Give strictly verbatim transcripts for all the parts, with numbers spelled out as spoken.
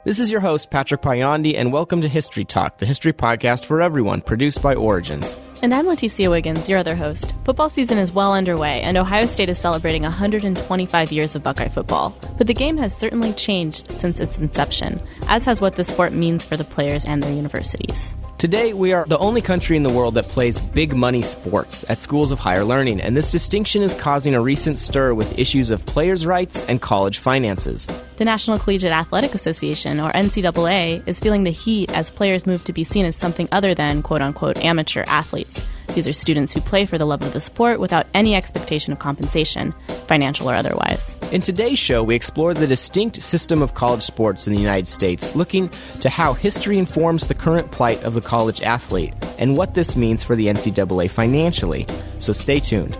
This is your host, Patrick Payandi, and welcome to History Talk, the history podcast for everyone, produced by Origins. And I'm Leticia Wiggins, your other host. Football season is well underway, and Ohio State is celebrating one hundred twenty-five years of Buckeye football. But the game has certainly changed since its inception, as has what the sport means for the players and their universities. Today, we are the only country in the world that plays big money sports at schools of higher learning, and this distinction is causing a recent stir with issues of players' rights and college finances. The National Collegiate Athletic Association, or N C double A, is feeling the heat as players move to be seen as something other than quote-unquote amateur athletes. These are students who play for the love of the sport without any expectation of compensation, financial or otherwise. In today's show, we explore the distinct system of college sports in the United States, looking to how history informs the current plight of the college athlete and what this means for the N C double A financially. So stay tuned.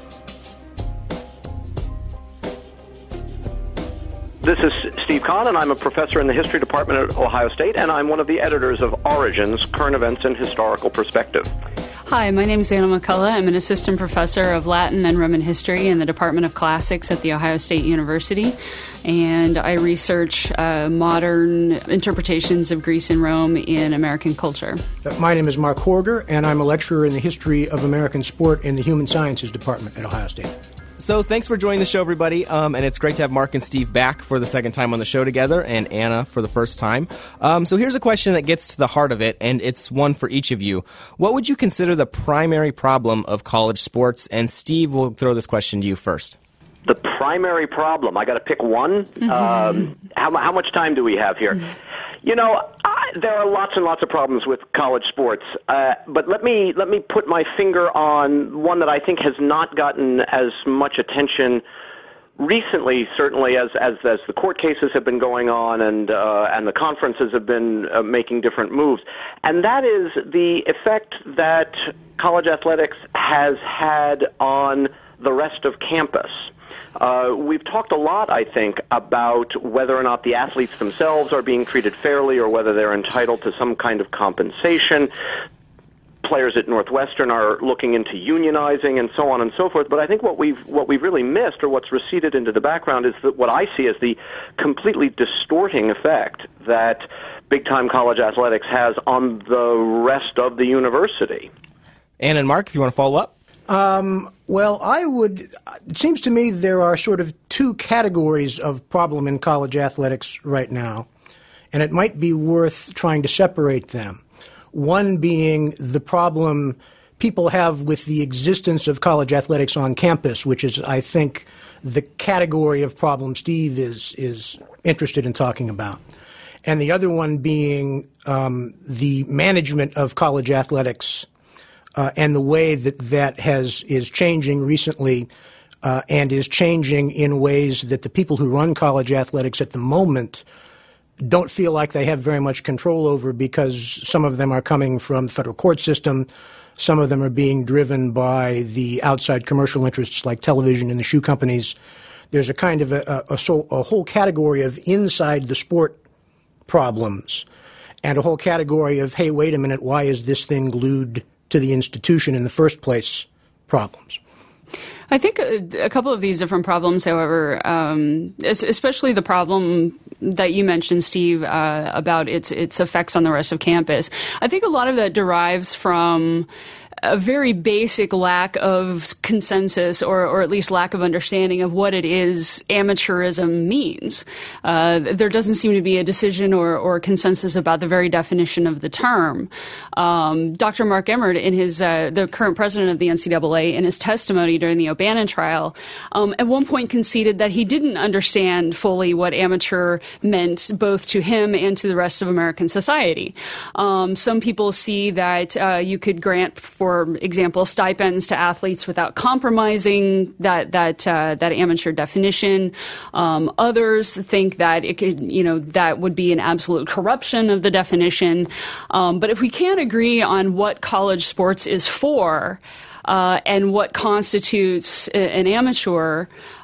This is Steve Kahn, and I'm a professor in the history department at Ohio State, and I'm one of the editors of Origins, Current Events and Historical Perspective. Hi, my name is Anna McCullough. I'm an assistant professor of Latin and Roman history in the Department of Classics at The Ohio State University, and I research uh, modern interpretations of Greece and Rome in American culture. My name is Mark Horger, and I'm a lecturer in the history of American sport in the Human Sciences Department at Ohio State. So thanks for joining the show, everybody, um, and it's great to have Mark and Steve back for the second time on the show together, and Anna for the first time. Um, so here's a question that gets to the heart of it, and it's one for each of you. What would you consider the primary problem of college sports? And Steve, we'll throw this question to you first. The primary problem, I got to pick one. Mm-hmm. Um, how, how much time do we have here? Mm-hmm. You know, I, there are lots and lots of problems with college sports, uh, but let me let me put my finger on one that I think has not gotten as much attention recently, certainly as as, as the court cases have been going on and uh, and the conferences have been uh, making different moves, and that is the effect that college athletics has had on the rest of campus. Uh, we've talked a lot, I think, about whether or not the athletes themselves are being treated fairly or whether they're entitled to some kind of compensation. Players at Northwestern are looking into unionizing and so on and so forth. But I think what we've what we've really missed, or what's receded into the background, is that what I see as the completely distorting effect that big-time college athletics has on the rest of the university. Anna and Mark, if you want to follow up. Um, well, I would, it seems to me there are sort of two categories of problem in college athletics right now, and it might be worth trying to separate them. One being the problem people have with the existence of college athletics on campus, which is, I think, the category of problem Steve is, is interested in talking about. And the other one being um, the management of college athletics Uh, and the way that that has is changing recently uh, and is changing in ways that the people who run college athletics at the moment don't feel like they have very much control over, because some of them are coming from the federal court system. Some of them are being driven by the outside commercial interests like television and the shoe companies. There's a kind of a, a, a, a whole category of inside the sport problems and a whole category of, hey, wait a minute, why is this thing glued to the institution in the first place problems. I think a, a couple of these different problems, however, um, especially the problem that you mentioned, Steve, uh, about its its effects on the rest of campus, I think a lot of that derives from a very basic lack of consensus, or, or at least lack of understanding of what it is amateurism means. Uh, there doesn't seem to be a decision or, or consensus about the very definition of the term. Um, Doctor Mark Emmert, in his uh, the current president of the N C double A, in his testimony during the O'Bannon trial, um, at one point conceded that he didn't understand fully what amateur meant, both to him and to the rest of American society. Um, some people see that uh, you could grant, for For example, stipends to athletes without compromising that that uh, that amateur definition. Um, others think that it could, you know, that would be an absolute corruption of the definition. Um, but if we can't agree on what college sports is for, Uh, and what constitutes an amateur,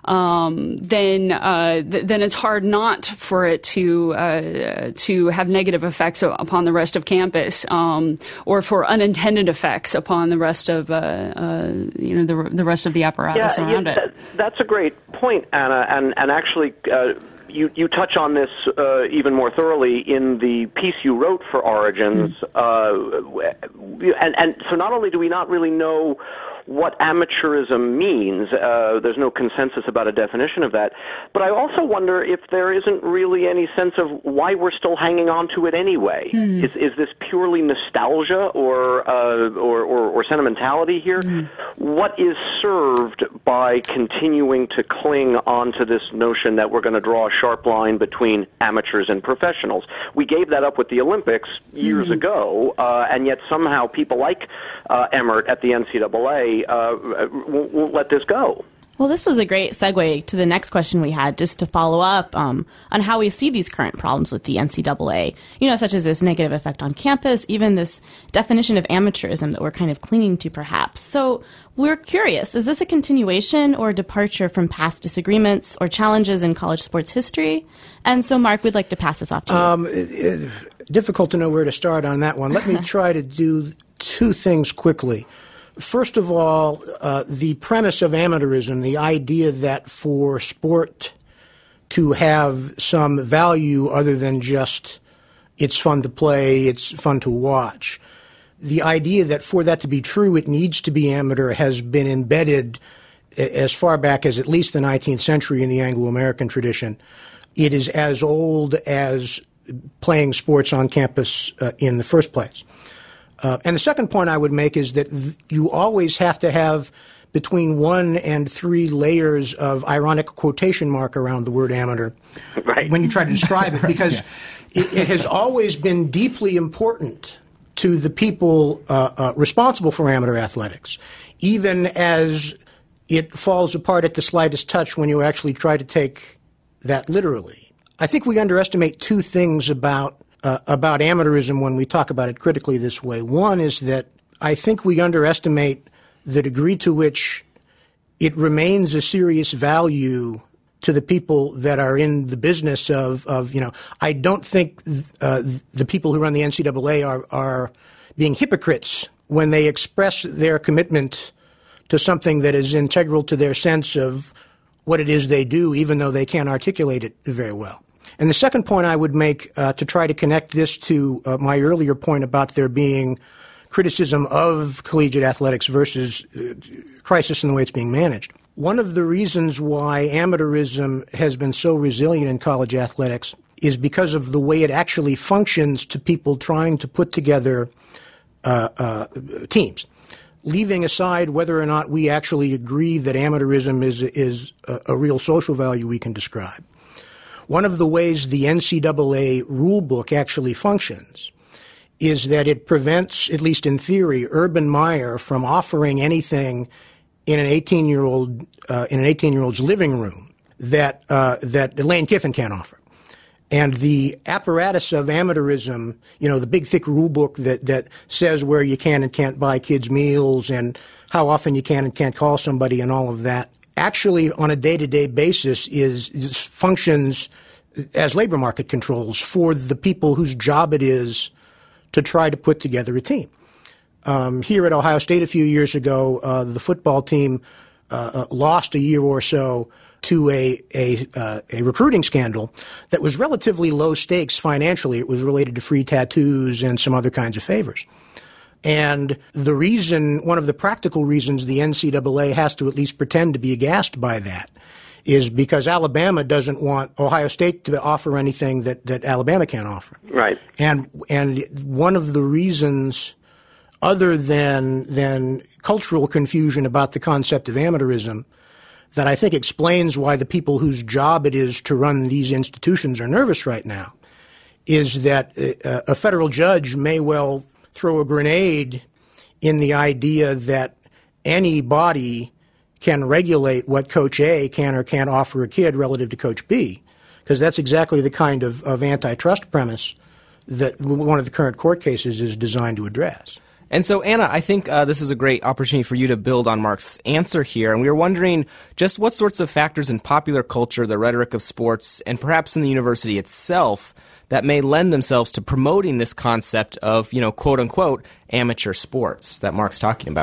um, then uh, th- then it's hard not for it to uh, to have negative effects upon the rest of campus, um, or for unintended effects upon the rest of uh, uh, you know the the rest of the apparatus yeah, around yeah, it. That, that's a great point, Anna, and and actually. Uh, you, you touch on this uh, even more thoroughly in the piece you wrote for Origins. Mm-hmm. uh, and, and so not only do we not really know what amateurism means, uh, there's no consensus about a definition of that, but I also wonder if there isn't really any sense of why we're still hanging on to it anyway. Mm. Is is this purely nostalgia or, uh, or, or, or sentimentality here? Mm. What is served by continuing to cling onto this notion that we're going to draw a sharp line between amateurs and professionals? We gave that up with the Olympics years mm. ago, uh, and yet somehow people like uh, Emmert at the N C double A Uh, won't, won't let this go. Well, this is a great segue to the next question we had, just to follow up um, on how we see these current problems with the N C double A, you know, such as this negative effect on campus, even this definition of amateurism that we're kind of clinging to, perhaps. So we're curious, is this a continuation or a departure from past disagreements or challenges in college sports history? And so, Mark, we'd like to pass this off to you. Um, it, it, difficult to know where to start on that one. Let me try to do two things quickly. First of all, uh, the premise of amateurism, the idea that for sport to have some value other than just it's fun to play, it's fun to watch, the idea that for that to be true, it needs to be amateur has been embedded as far back as at least the nineteenth century in the Anglo-American tradition. It is as old as playing sports on campus uh, in the first place. Uh, and the second point I would make is that th- you always have to have between one and three layers of ironic quotation mark around the word amateur right. when you try to describe it, because yeah. it, it has always been deeply important to the people uh, uh, responsible for amateur athletics, even as it falls apart at the slightest touch when you actually try to take that literally. I think we underestimate two things about Uh, about amateurism when we talk about it critically this way. One is that I think we underestimate the degree to which it remains a serious value to the people that are in the business of, of you know, I don't think uh, the people who run the N C double A are, are being hypocrites when they express their commitment to something that is integral to their sense of what it is they do, even though they can't articulate it very well. And the second point I would make uh, to try to connect this to uh, my earlier point about there being criticism of collegiate athletics versus uh, crisis in the way it's being managed. One of the reasons why amateurism has been so resilient in college athletics is because of the way it actually functions to people trying to put together uh, uh, teams. Leaving aside whether or not we actually agree that amateurism is, is a, a real social value we can describe. One of the ways the N C double A rule book actually functions is that it prevents, at least in theory, Urban Meyer from offering anything in an eighteen-year-old uh, in an eighteen-year-old's living room that uh, that Lane Kiffin can't offer. And the apparatus of amateurism, you know, the big thick rule book that that says where you can and can't buy kids' meals and how often you can and can't call somebody and all of that, actually on a day-to-day basis is, is functions as labor market controls for the people whose job it is to try to put together a team. Um, here at Ohio State a few years ago, uh, the football team uh, lost a year or so to a a, uh, a recruiting scandal that was relatively low stakes financially. It was related to free tattoos and some other kinds of favors. And the reason, one of the practical reasons the N C double A has to at least pretend to be aghast by that is because Alabama doesn't want Ohio State to offer anything that, that Alabama can't offer. Right. And and one of the reasons, other than than cultural confusion about the concept of amateurism, that I think explains why the people whose job it is to run these institutions are nervous right now, is that a, a federal judge may well throw a grenade in the idea that any body can regulate what Coach A can or can't offer a kid relative to Coach B, because that's exactly the kind of, of antitrust premise that one of the current court cases is designed to address. And so, Anna, I think uh, this is a great opportunity for you to build on Mark's answer here. And we were wondering just what sorts of factors in popular culture, the rhetoric of sports, and perhaps in the university itself that may lend themselves to promoting this concept of, you know, quote unquote, amateur sports that Mark's talking about.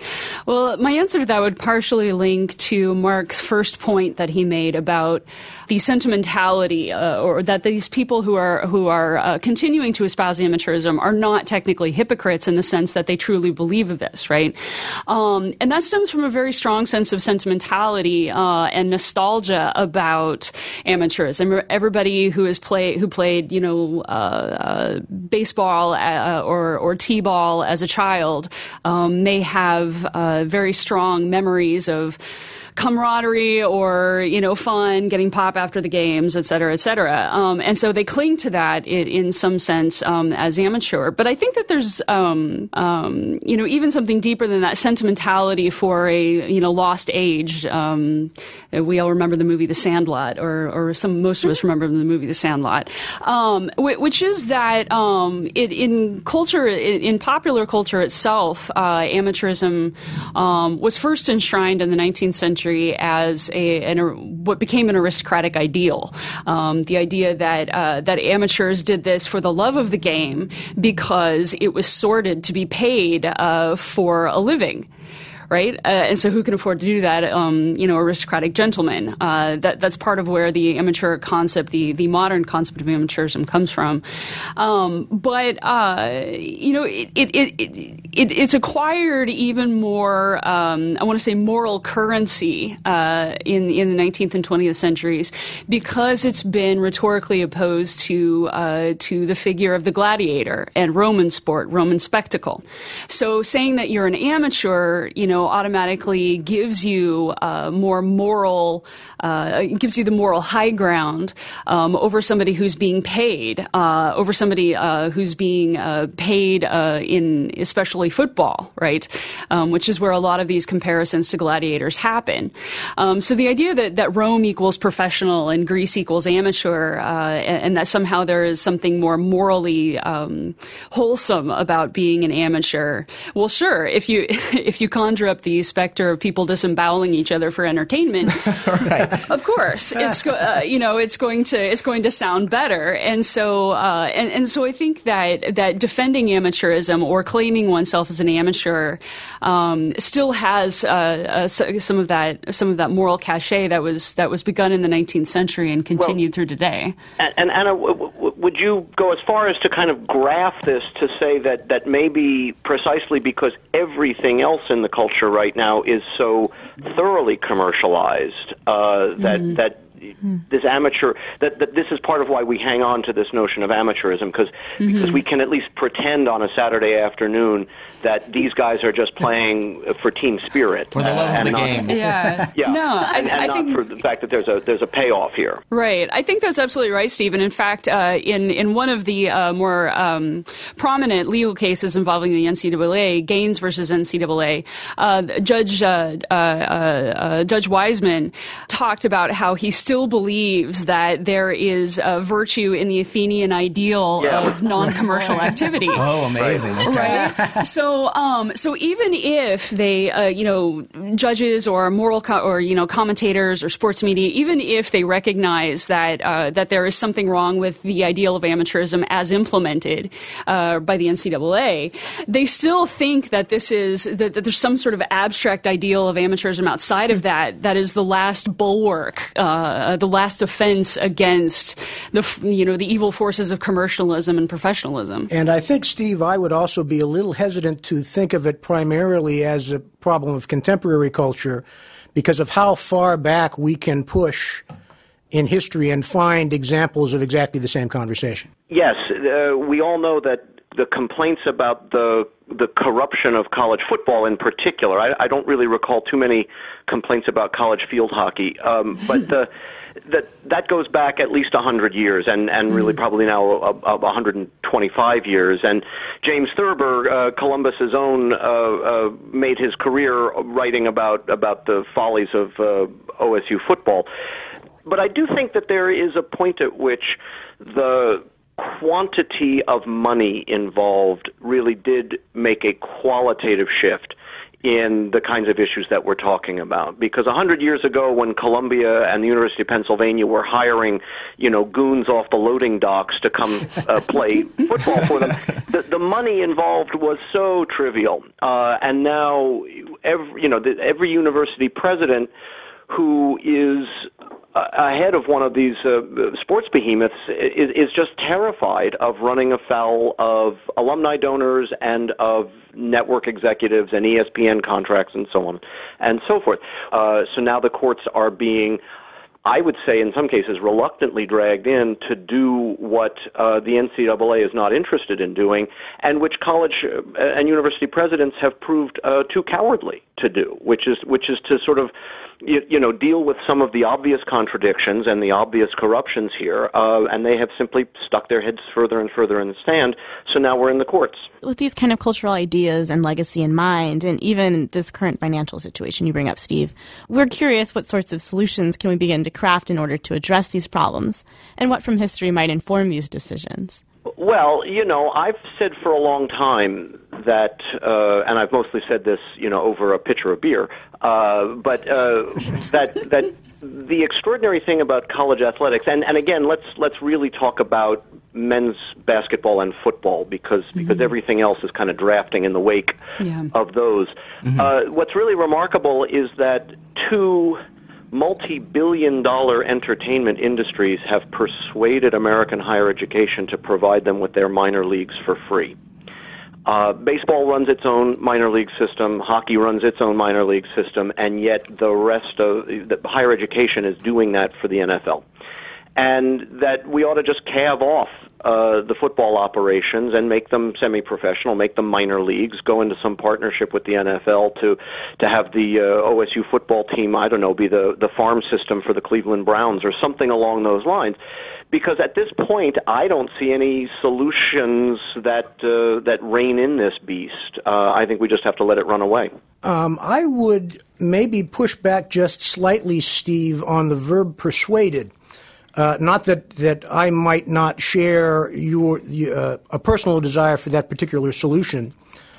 Well, my answer to that would partially link to Mark's first point that he made about the sentimentality, uh, or that these people who are who are uh, continuing to espouse amateurism are not technically hypocrites in the sense that they truly believe of this, right? Um, and that stems from a very strong sense of sentimentality uh, and nostalgia about amateurism. Everybody who has played who played, you know, uh, uh, baseball uh, or or t-ball as a child um, may have uh, very strong memories of camaraderie or, you know, fun, getting pop after the games, et cetera, et cetera. Um, and so they cling to that in, in some sense um, as amateur. But I think that there's, um, um, you know, even something deeper than that sentimentality for a, you know, lost age. Um, we all remember the movie The Sandlot, or, or some most of us remember the movie The Sandlot, um, which is that um, it, in culture, in popular culture itself, uh, amateurism um, was first enshrined in the nineteenth century as a an, what became an aristocratic ideal. Um, the idea that uh, that amateurs did this for the love of the game because it was sorted to be paid uh, for a living. Right, uh, and so who can afford to do that? Um, you know, aristocratic gentlemen. Uh, that that's part of where the amateur concept, the the modern concept of amateurism, comes from. Um, but uh, you know, it it, it it it's acquired even more. Um, I want to say moral currency uh, in in the nineteenth and twentieth centuries because it's been rhetorically opposed to uh, to the figure of the gladiator and Roman sport, Roman spectacle. So saying that you're an amateur, you know, automatically gives you uh, more moral, uh, gives you the moral high ground um, over somebody who's being paid, uh, over somebody uh, who's being uh, paid uh, in especially football, right? Um, which is where a lot of these comparisons to gladiators happen. Um, so the idea that, that Rome equals professional and Greece equals amateur, uh, and, and that somehow there is something more morally um, wholesome about being an amateur. Well, sure, if you if you conjure up the specter of people disemboweling each other for entertainment, right. Of course, it's go- uh, you know it's going to it's going to sound better, and so uh, and and so I think that that defending amateurism or claiming oneself as an amateur um, still has uh, uh, some of that some of that moral cachet that was that was begun in the nineteenth century and continued well, through today. And, and Anna, w- w- would you go as far as to kind of graph this to say that that maybe precisely because everything else in the culture right now is so thoroughly commercialized uh, that mm-hmm. that mm-hmm. this amateur that, that this is part of why we hang on to this notion of amateurism because mm-hmm. because we can at least pretend on a Saturday afternoon that these guys are just playing for team spirit for the love and of the not, game. Yeah, yeah, no, and, I, and I not think for the fact that there's a there's a payoff here. Right, I think that's absolutely right, Stephen. In fact, uh, in in one of the uh, more um, prominent legal cases involving the N C double A, Gaines versus N C double A, uh, Judge uh, uh, uh, Judge Wiseman talked about how he still believes that there is a virtue in the Athenian ideal yeah. of non-commercial activity. Oh, amazing! Okay. Right. So, um, so even if they, uh, you know, judges or moral co- or you know commentators or sports media, even if they recognize that uh, that there is something wrong with the ideal of amateurism as implemented uh, by the N C double A, they still think that this is that, that there's some sort of abstract ideal of amateurism outside of that that is the last bulwark, uh, the last offense against the you know the evil forces of commercialism and professionalism. And I think, Steve, I would also be a little hesitant to think of it primarily as a problem of contemporary culture because of how far back we can push in history and find examples of exactly the same conversation. Yes, uh, we all know that the complaints about the the corruption of college football in particular, I, I don't really recall too many complaints about college field hockey, um, but the, that that goes back at least one hundred years, and, and really probably now uh, one hundred twenty-five years. And James Thurber, uh, Columbus's own, uh, uh, made his career writing about, about the follies of uh, O S U football. But I do think that there is a point at which the quantity of money involved really did make a qualitative shift in the kinds of issues that we're talking about. Because a hundred years ago, when Columbia and the University of Pennsylvania were hiring, you know, goons off the loading docks to come uh, play football for them, the, the money involved was so trivial. Uh, and now, every, you know, the, every university president who is ahead of one of these uh, sports behemoths is, is just terrified of running afoul of alumni donors and of network executives and E S P N contracts and so on and so forth. Uh, so now the courts are being, I would say in some cases, reluctantly dragged in to do what uh, the N C double A is not interested in doing, and which college and university presidents have proved uh, too cowardly to do, which is which is to sort of You, you know, deal with some of the obvious contradictions and the obvious corruptions here, uh, and they have simply stuck their heads further and further in the sand, so now we're in the courts. With these kind of cultural ideas and legacy in mind, and even this current financial situation you bring up, Steve, we're curious what sorts of solutions can we begin to craft in order to address these problems, and what from history might inform these decisions? Well, you know, I've said for a long time that, uh, and I've mostly said this, you know, over a pitcher of beer, uh, but uh, that that the extraordinary thing about college athletics, and, and again, let's let's really talk about men's basketball and football because mm-hmm. because everything else is kind of drafting in the wake yeah. of those. Mm-hmm. Uh, what's really remarkable is that two multi-billion dollar entertainment industries have persuaded American higher education to provide them with their minor leagues for free. Uh, baseball runs its own minor league system, hockey runs its own minor league system, and yet the rest of the higher education is doing that for the N F L. And that we ought to just calve off uh, the football operations and make them semi-professional, make them minor leagues, go into some partnership with the N F L to to have the uh, O S U football team, I don't know, be the, the farm system for the Cleveland Browns or something along those lines. Because at this point, I don't see any solutions that uh, that rein in this beast. Uh, I think we just have to let it run away. Um, I would maybe push back just slightly, Steve, on the verb persuaded. Uh, not that, that I might not share your uh, a personal desire for that particular solution,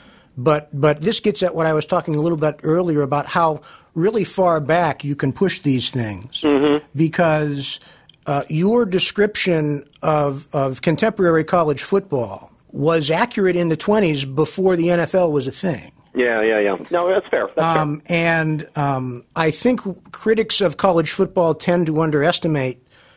but but this gets at what I was talking a little bit earlier about how really far back you can push these things. Mm-hmm. Because uh, your description of, of contemporary college football was accurate in the twenties before the N F L was a thing. Yeah, yeah, yeah. No, that's fair. That's um, fair. And um, I think critics of college football tend to underestimate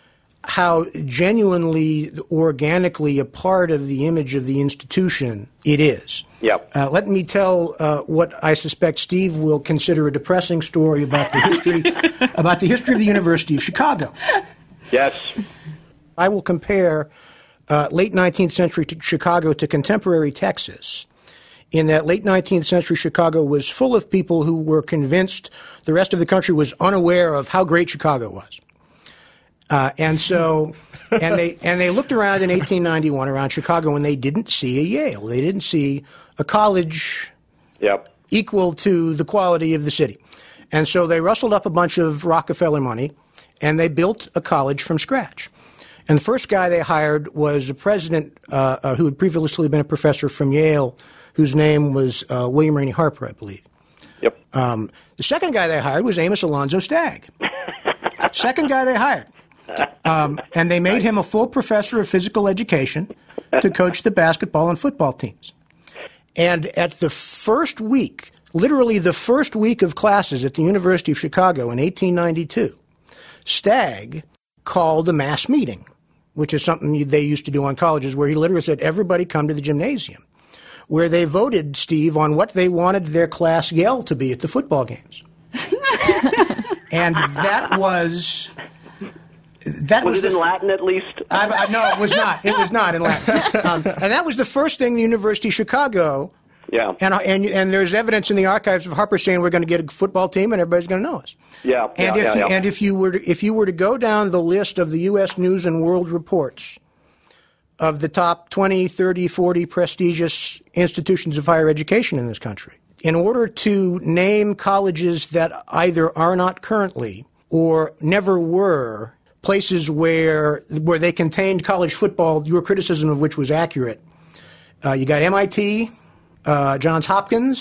how genuinely, organically a part of the image of the institution it is. Yep. Uh, let me tell uh, what I suspect Steve will consider a depressing story about the history about the history of the University of Chicago. Yes. I will compare uh, late nineteenth century to Chicago to contemporary Texas, in that late nineteenth century Chicago was full of people who were convinced the rest of the country was unaware of how great Chicago was. Uh, and so, and they and they looked around in eighteen ninety-one around Chicago, and they didn't see a Yale. They didn't see a college yep. equal to the quality of the city. And so they rustled up a bunch of Rockefeller money, and they built a college from scratch. And the first guy they hired was a president uh, uh, who had previously been a professor from Yale, whose name was uh, William Rainey Harper, I believe. Yep. Um, the second guy they hired was Amos Alonzo Stagg. Second guy they hired. Um, and they made him a full professor of physical education to coach the basketball and football teams. And at the first week, literally the first week of classes at the University of Chicago in eighteen ninety-two, Stagg called a mass meeting, which is something they used to do on colleges, where he literally said, everybody come to the gymnasium, where they voted, Steve, on what they wanted their class yell to be at the football games. And that was... That was, was it the, in Latin at least? I, I, no, it was not. It was not in Latin. Um, and that was the first thing the University of Chicago. Yeah. And and and there's evidence in the archives of Harper saying we're going to get a football team and everybody's going to know us. Yeah. And yeah, if yeah, you, yeah. and if you were to, if you were to go down the list of the U S News and World Reports of the top twenty, thirty, forty prestigious institutions of higher education in this country, in order to name colleges that either are not currently or never were places where where they contained college football, your criticism of which was accurate. Uh, you got M I T, uh, Johns Hopkins,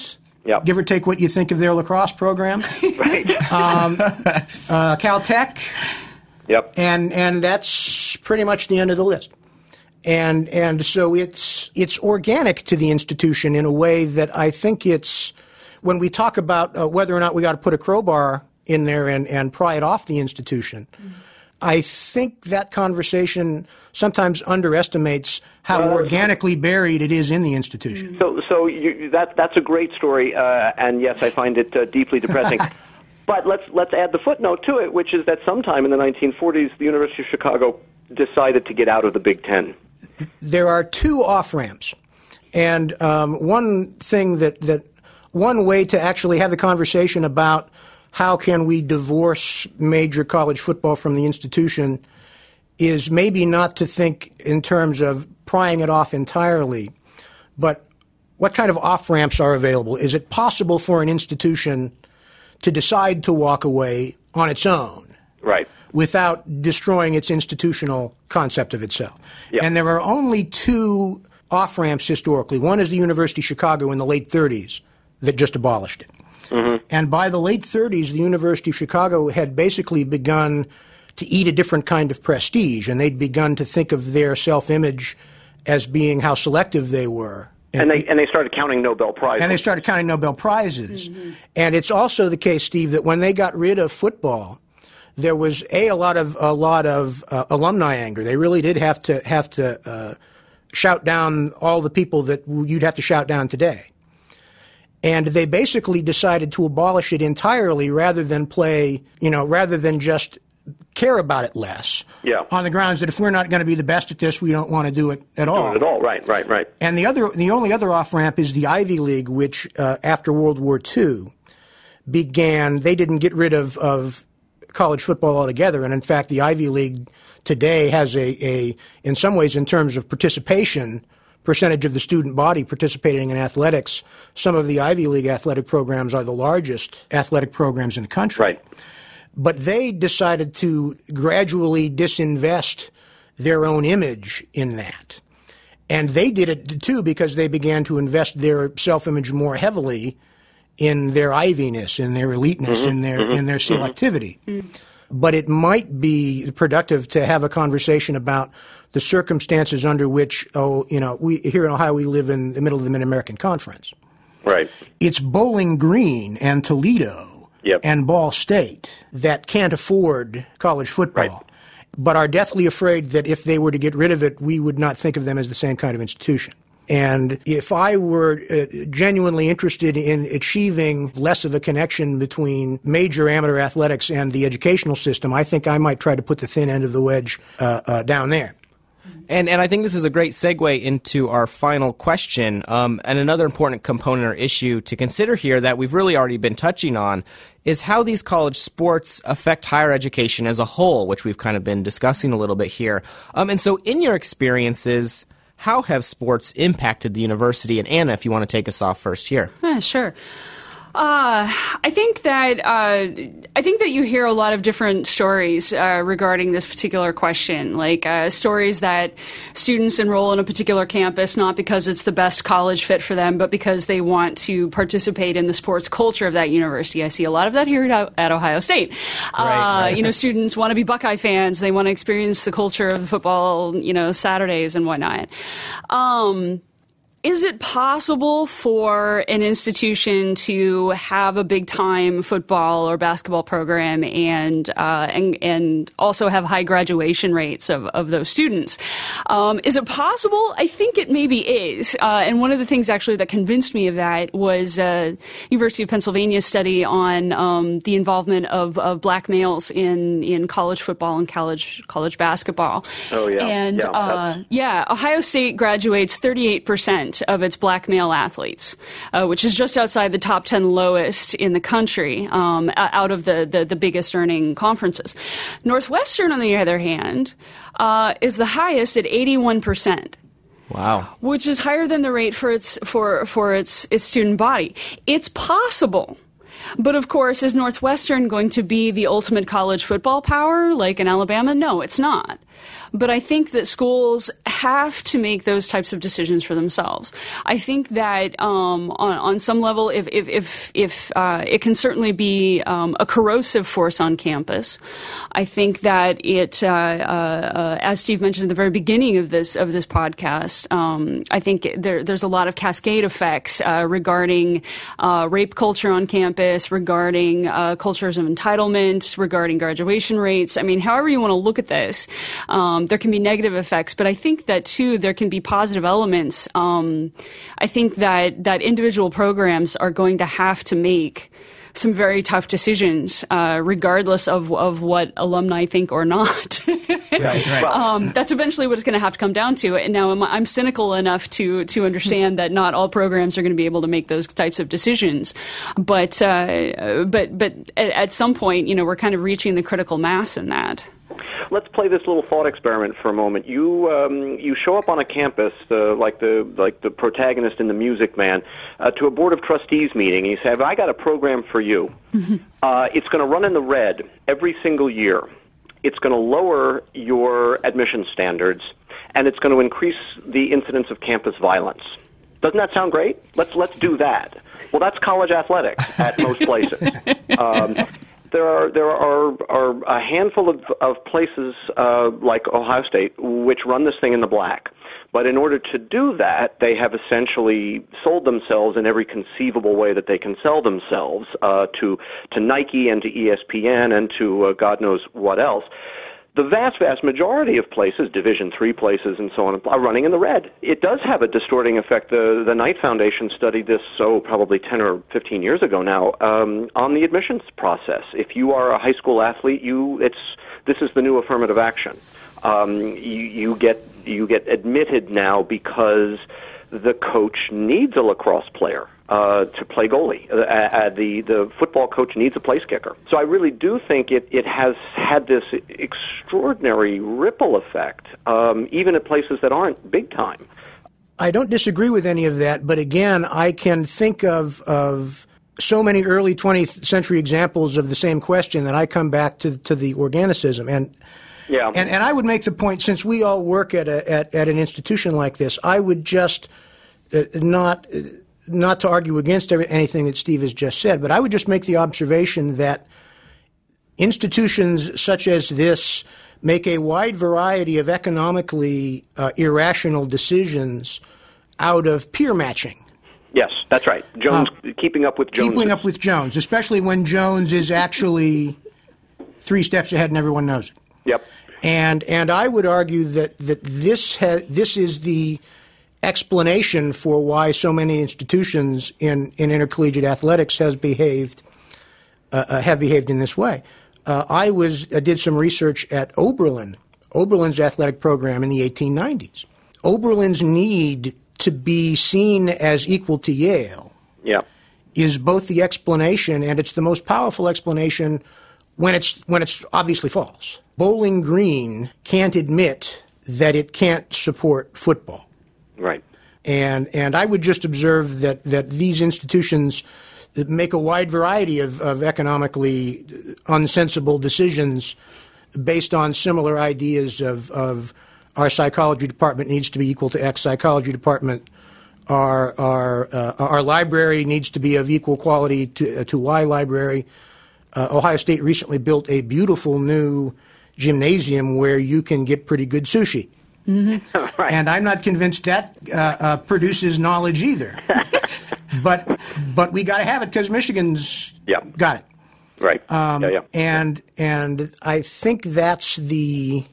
Yep. Give or take what you think of their lacrosse program. Right. um, uh, Caltech. Yep. And and that's pretty much the end of the list. And and so it's it's organic to the institution in a way that I think it's, when we talk about uh, whether or not we got to put a crowbar in there and, and pry it off the institution, mm-hmm. I think that conversation sometimes underestimates how well, organically buried it is in the institution. So so you, that that's a great story, uh, and yes, I find it uh, deeply depressing. But let's let's add the footnote to it, which is that sometime in the nineteen forties, the University of Chicago decided to get out of the Big Ten. There are two off-ramps, and um, one thing that, that one way to actually have the conversation about how can we divorce major college football from the institution is maybe not to think in terms of prying it off entirely, but what kind of off-ramps are available? Is it possible for an institution to decide to walk away on its own? Right. Without destroying its institutional concept of itself. Yep. And there are only two off-ramps historically. One is the University of Chicago in the late thirties that just abolished it. Mm-hmm. And by the late thirties, the University of Chicago had basically begun to eat a different kind of prestige, and they'd begun to think of their self-image as being how selective they were. And they and they started counting Nobel Prizes. And they started counting Nobel Prizes. Mm-hmm. And it's also the case, Steve, that when they got rid of football, there was a a lot of a lot of uh, alumni anger. They really did have to have to uh, shout down all the people that you'd have to shout down today. And they basically decided to abolish it entirely, rather than play, you know, rather than just care about it less. Yeah. On the grounds that if we're not going to be the best at this, we don't want to do it at all. Do it at all. Right. Right. Right. And the other, the only other off ramp is the Ivy League, which uh, after World War Two began. They didn't get rid of of college football altogether, and in fact, the Ivy League today has a, a, in some ways, in terms of participation, percentage of the student body participating in athletics, some of the Ivy League athletic programs are the largest athletic programs in the country. Right. But they decided to gradually disinvest their own image in that. And they did it, too, because they began to invest their self-image more heavily in their Iviness, in their eliteness, mm-hmm, in their mm-hmm, in their selectivity. Mm-hmm. But it might be productive to have a conversation about the circumstances under which, oh, you know, we here in Ohio we live in the middle of the Mid-American Conference. Right. It's Bowling Green and Toledo yep. and Ball State that can't afford college football, right. but are deathly afraid that if they were to get rid of it, we would not think of them as the same kind of institution. And if I were uh, genuinely interested in achieving less of a connection between major amateur athletics and the educational system, I think I might try to put the thin end of the wedge uh, uh, down there. And and I think this is a great segue into our final question. Um, and another important component or issue to consider here that we've really already been touching on is how these college sports affect higher education as a whole, which we've kind of been discussing a little bit here. Um, and so in your experiences, how have sports impacted the university? And Anna, if you want to take us off first here. Yeah, sure. Uh, I think that uh, I think that you hear a lot of different stories uh, regarding this particular question, like uh, stories that students enroll in a particular campus not because it's the best college fit for them, but because they want to participate in the sports culture of that university. I see a lot of that here at, at Ohio State. Right, uh, right. You know, students want to be Buckeye fans. They want to experience the culture of the football, you know, Saturdays and whatnot. Um, Is it possible for an institution to have a big-time football or basketball program and uh, and and also have high graduation rates of, of those students? Um, is it possible? I think it maybe is. Uh, and one of the things actually that convinced me of that was uh, University of Pennsylvania's study on um, the involvement of, of black males in, in college football and college college basketball. Oh yeah, and yeah, uh, yeah, Ohio State graduates thirty-eight percent of its black male athletes, uh, which is just outside the top ten lowest in the country, um, out of the, the, the biggest earning conferences. Northwestern, on the other hand, uh, is the highest at eighty-one percent. Wow. Which is higher than the rate for its for for its its student body. It's possible. But of course, is Northwestern going to be the ultimate college football power like in Alabama? No, it's not. But I think that schools have to make those types of decisions for themselves. I think that um, on, on some level, if if if, if uh, it can certainly be um, a corrosive force on campus. I think that it, uh, uh, as Steve mentioned at the very beginning of this of this podcast, um, I think there, there's a lot of cascade effects uh, regarding uh, rape culture on campus, regarding uh, cultures of entitlement, regarding graduation rates. I mean, however you want to look at this. Um, there can be negative effects, but I think that too there can be positive elements. Um, I think that that individual programs are going to have to make some very tough decisions, uh, regardless of of what alumni think or not. Right, right. Um, that's eventually what it's going to have to come down to. And now I'm, I'm cynical enough to to understand that not all programs are going to be able to make those types of decisions. But uh, but but at, at some point, you know, we're kind of reaching the critical mass in that. Let's play this little thought experiment for a moment. You um, you show up on a campus, uh, like the like the protagonist in The Music Man, uh, to a board of trustees meeting. And you say, "I got a program for you. Mm-hmm. uh, it's going to run in the red every single year. It's going to lower your admission standards, and it's going to increase the incidence of campus violence." Doesn't that sound great? Let's let's do that. Well, that's college athletics at most places. Um, There are there are, are a handful of, of places uh, like Ohio State which run this thing in the black. But in order to do that, they have essentially sold themselves in every conceivable way that they can sell themselves uh, to to Nike and to E S P N and to uh, God knows what else. The vast, vast majority of places, Division three places and so on, are running in the red. It does have a distorting effect. The, the Knight Foundation studied this, so probably ten or fifteen years ago now, um, on the admissions process. If you are a high school athlete, you it's this is the new affirmative action. Um, you, you get you get admitted now because the coach needs a lacrosse player uh, to play goalie. Uh, uh, the the football coach needs a place kicker. So I really do think it, it has had this extraordinary ripple effect, um, even at places that aren't big time. I don't disagree with any of that, but again, I can think of of so many early twentieth century examples of the same question that I come back to to the organicism. And yeah, and, and I would make the point, since we all work at a at, at an institution like this, I would just uh, not uh, not to argue against every, anything that Steve has just said, but I would just make the observation that institutions such as this make a wide variety of economically uh, irrational decisions out of peer matching. Yes, that's right. Jones, uh, keeping up with Jones. Keeping up with Jones, especially when Jones is actually three steps ahead and everyone knows it. Yep. And and I would argue that that this ha- this is the explanation for why so many institutions in, in intercollegiate athletics has behaved uh, uh, have behaved in this way. Uh, I was uh, did some research at Oberlin, Oberlin's athletic program in the eighteen nineties. Oberlin's need to be seen as equal to Yale yeah. is both the explanation, and it's the most powerful explanation when it's when it's obviously false. Bowling Green can't admit that it can't support football. Right. And and I would just observe that, that these institutions make a wide variety of, of economically unsensible decisions based on similar ideas of, of our psychology department needs to be equal to X psychology department, our our uh, our library needs to be of equal quality to, uh, to Y library. Uh, Ohio State recently built a beautiful new gymnasium where you can get pretty good sushi. Mm-hmm. Right. And I'm not convinced that uh, uh, produces knowledge either. but but we got to have it because Michigan's yeah. got it. Right. Um, yeah, yeah. And and I think that's the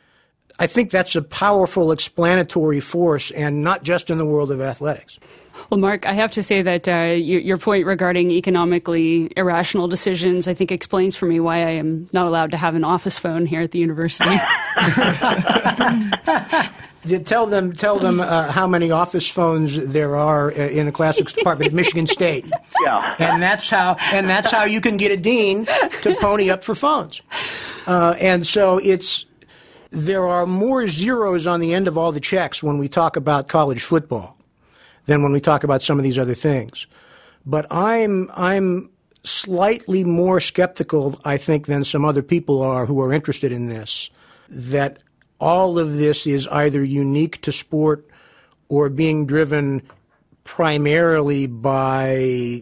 I think that's a powerful explanatory force, and not just in the world of athletics. Well, Mark, I have to say that uh, you, your point regarding economically irrational decisions, I think, explains for me why I am not allowed to have an office phone here at the university. tell them, tell them uh, how many office phones there are in the classics department at Michigan State. Yeah, and that's how, and that's how you can get a dean to pony up for phones. Uh, and so it's there are more zeros on the end of all the checks when we talk about college football than when we talk about some of these other things. But I'm I'm slightly more skeptical, I think, than some other people are who are interested in this, that all of this is either unique to sport or being driven primarily by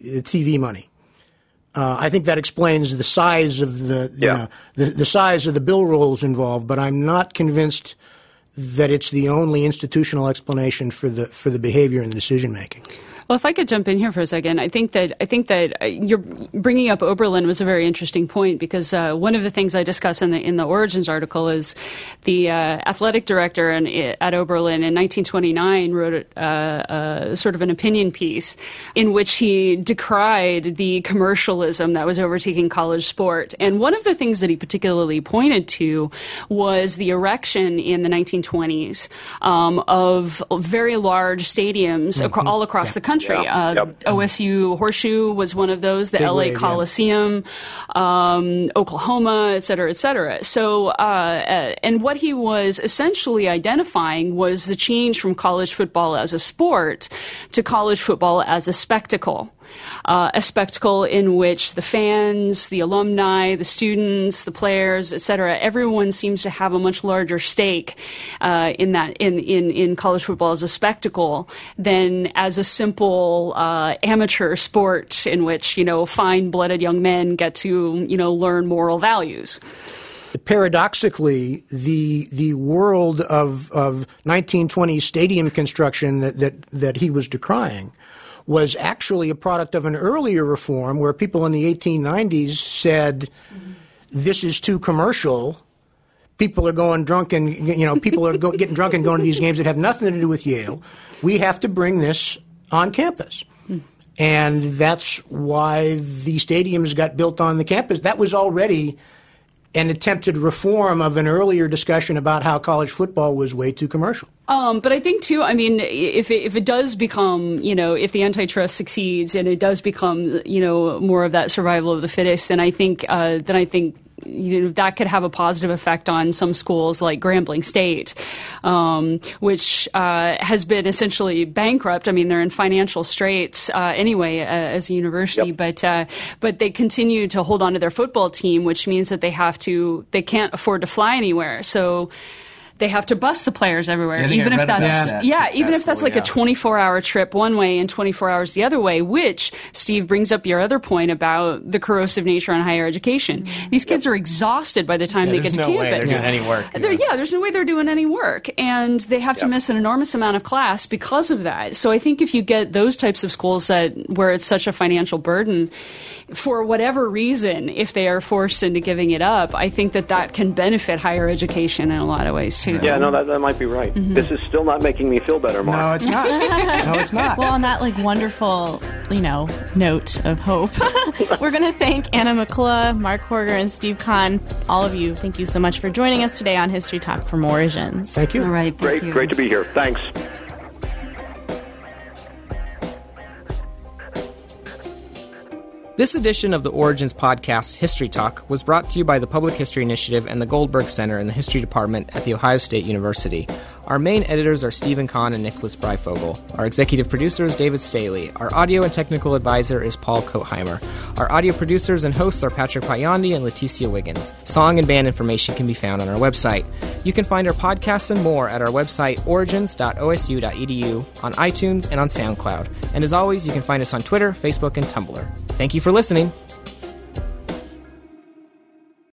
T V money. Uh, I think that explains the size of the, you yeah. know, the the size of the bill rolls involved, but I'm not convinced that it's the only institutional explanation for the for the behavior and the decision making. Well, if I could jump in here for a second, I think that I think that you're bringing up Oberlin was a very interesting point, because uh, one of the things I discuss in the in the Origins article is the uh, athletic director in, at Oberlin in nineteen twenty-nine wrote uh, uh, sort of an opinion piece in which he decried the commercialism that was overtaking college sport. And one of the things that he particularly pointed to was the erection in the nineteen twenties um, of very large stadiums mm-hmm. ac- all across yeah. the country. Yeah. Uh, yep. O S U Horseshoe was one of those, the Big L A wave, Coliseum, yeah. um, Oklahoma, et cetera, et cetera. So, uh, uh, and what he was essentially identifying was the change from college football as a sport to college football as a spectacle. Uh, a spectacle in which the fans, the alumni, the students, the players, et cetera, everyone seems to have a much larger stake uh, in that in, in, in college football as a spectacle than as a simple uh, amateur sport in which, you know, fine-blooded young men get to, you know, learn moral values. Paradoxically, the the world of of nineteen twenties stadium construction that, that, that he was decrying was actually a product of an earlier reform where people in the eighteen nineties said, mm-hmm. this is too commercial. People are going drunk and, you know, people are go, getting drunk and going to these games that have nothing to do with Yale. We have to bring this on campus. Mm. And that's why the stadiums got built on the campus. That was already an attempted reform of an earlier discussion about how college football was way too commercial. Um, but I think, too, I mean, if it, if it does become, you know, if the antitrust succeeds and it does become, you know, more of that survival of the fittest, then I think, uh, then I think, you know, that could have a positive effect on some schools like Grambling State, um, which uh, has been essentially bankrupt. I mean, they're in financial straits uh, anyway uh, as a university, yep. but uh, but they continue to hold on to their football team, which means that they have to, they can't afford to fly anywhere. So they have to bus the players everywhere, yeah, even if that's that. yeah, even if that's cool, like yeah. a twenty-four hour trip one way and twenty-four hours the other way. Which, Steve, brings up your other point about the corrosive nature on higher education. Mm-hmm. These kids yep. are exhausted by the time yeah, they get to no campus. Way they're doing any work. Yeah. yeah, there's no way they're doing any work, and they have to yep. miss an enormous amount of class because of that. So I think if you get those types of schools that where it's such a financial burden, for whatever reason, if they are forced into giving it up, I think that that can benefit higher education in a lot of ways too. Yeah, no, that, that might be right. Mm-hmm. This is still not making me feel better, Mark. No, it's not. No, it's not. Well, on that like wonderful, you know, note of hope, we're going to thank Anna McCullough, Mark Horger, and Steve Kahn. All of you, thank you so much for joining us today on History Talk from Origins. Thank you. All right, thank great, you. great to be here. Thanks. This edition of the Origins podcast, History Talk, was brought to you by the Public History Initiative and the Goldberg Center in the History Department at The Ohio State University. Our main editors are Stephen Kahn and Nicholas Breifogel. Our executive producer is David Staley. Our audio and technical advisor is Paul Kotheimer. Our audio producers and hosts are Patrick Payandi and Leticia Wiggins. Song and band information can be found on our website. You can find our podcasts and more at our website, origins dot o s u dot e d u, on iTunes and on SoundCloud. And as always, you can find us on Twitter, Facebook, and Tumblr. Thank you for listening.